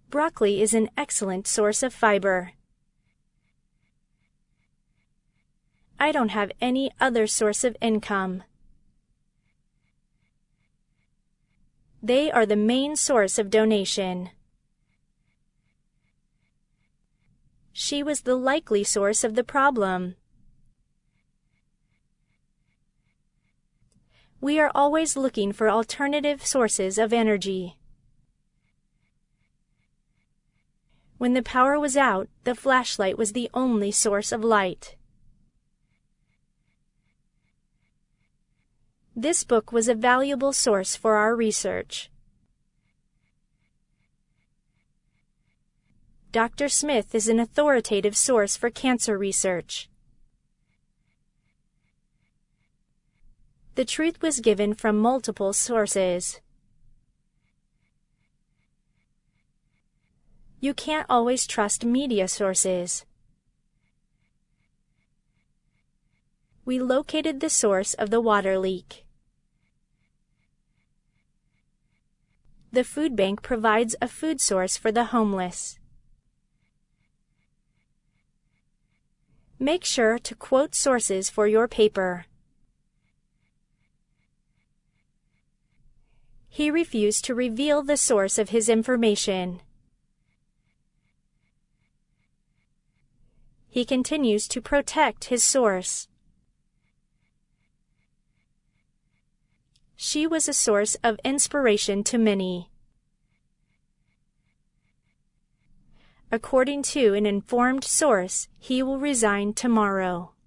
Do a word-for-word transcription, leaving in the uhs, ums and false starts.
Broccoli is an excellent source of fiber. I don't have any other source of income. They are the main source of donation. She was the likely source of the problem. We are always looking for alternative sources of energy. When the power was out, the flashlight was the only source of light. This book was a valuable source for our research. Doctor Smith is an authoritative source for cancer research. The truth was given from multiple sources. You can't always trust media sources. We located the source of the water leak. The food bank provides a food source for the homeless. Make sure to quote sources for your paper. He refused to reveal the source of his information. He continues to protect his source. She was a source of inspiration to many. According to an informed source, he will resign tomorrow.